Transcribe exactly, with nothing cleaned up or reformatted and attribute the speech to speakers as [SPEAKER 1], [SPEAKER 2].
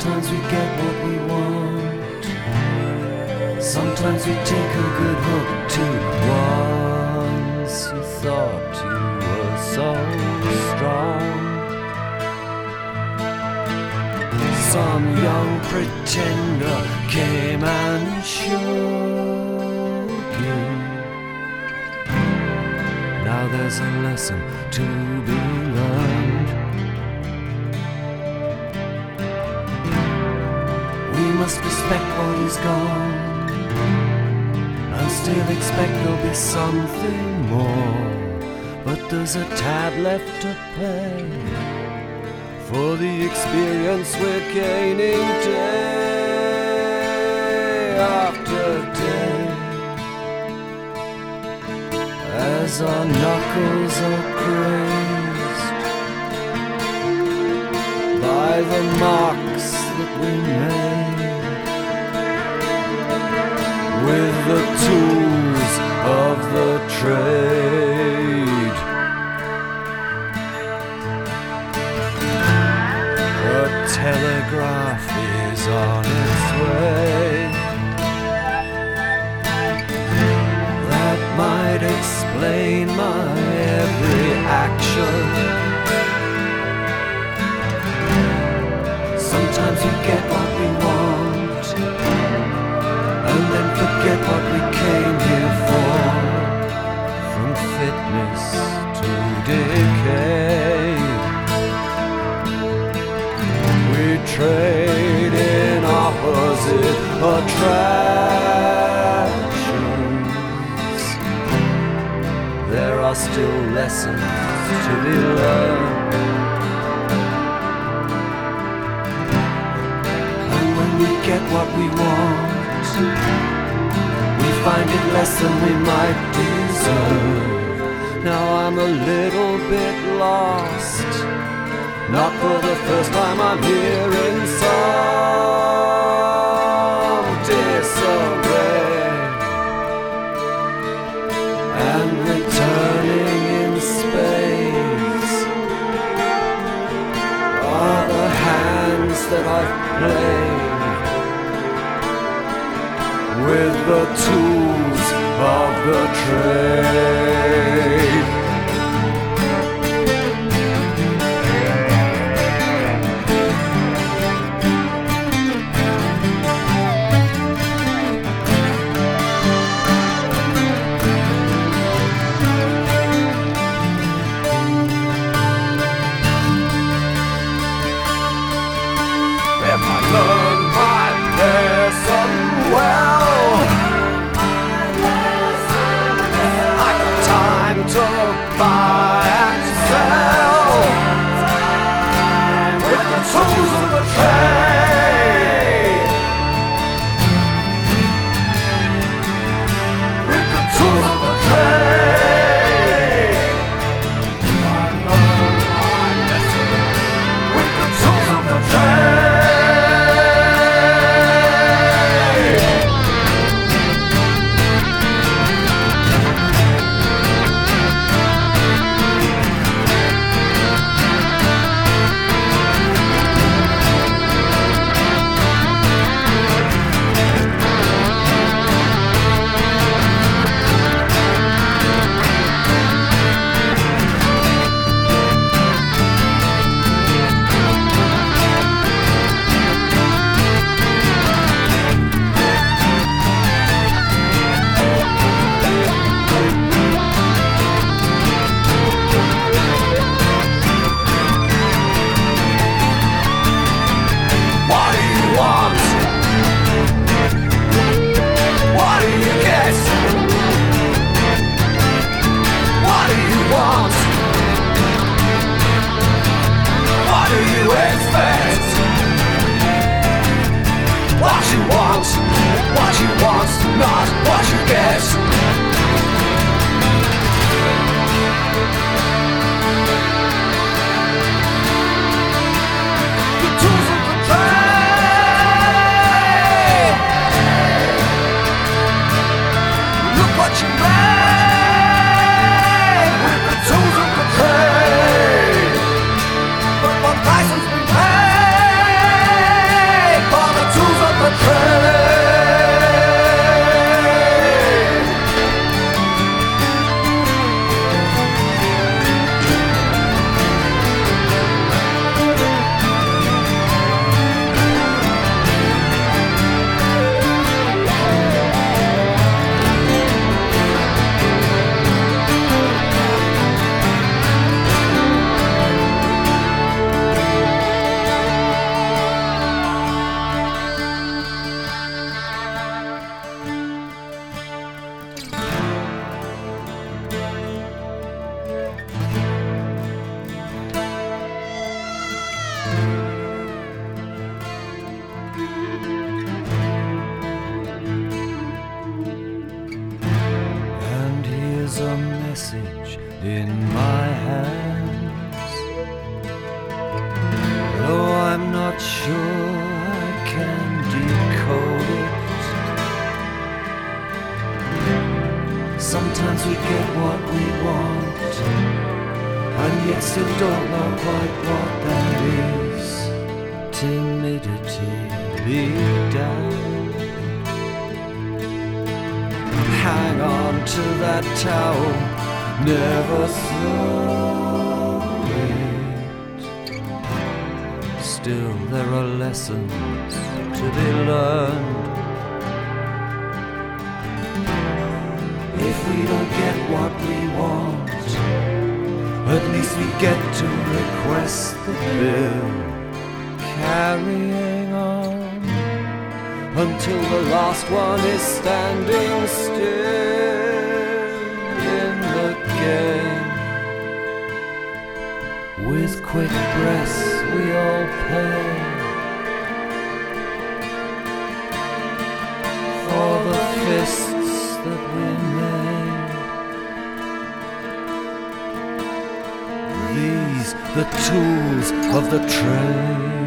[SPEAKER 1] Sometimes we get what we want. Sometimes we take a good hook too. Once you thought you were so strong. Some young pretender came and showed you. Now there's a lesson to be learned. We must respect what is gone and still expect there'll be something more. But there's a tab left to pay for the experience we're gaining day after day. As our knuckles are grazed by the marks that we made with the tools of the trade. A telegraph is on its way that might explain my every action. Sometimes we get what we want and then forget what we came here for. From fitness to decay, we trade in opposite attractions. There are still lessons to be learned. We get what we want, we find it less than we might deserve. Now I'm a little bit lost, not for the first time I'm here in some disarray. And returning in space are the hands that I've played with the tools of the trade. If I learn my lesson well, I yet still don't know quite what that is. Timidity, beat down. Hang on to that towel, never throw it. Still there are lessons to be learned. If we don't get what we want, at least we get to request the bill. Carrying on until the last one is standing still in the game. With quick breaths we all pay for the fists that we made. These the tools of the trade.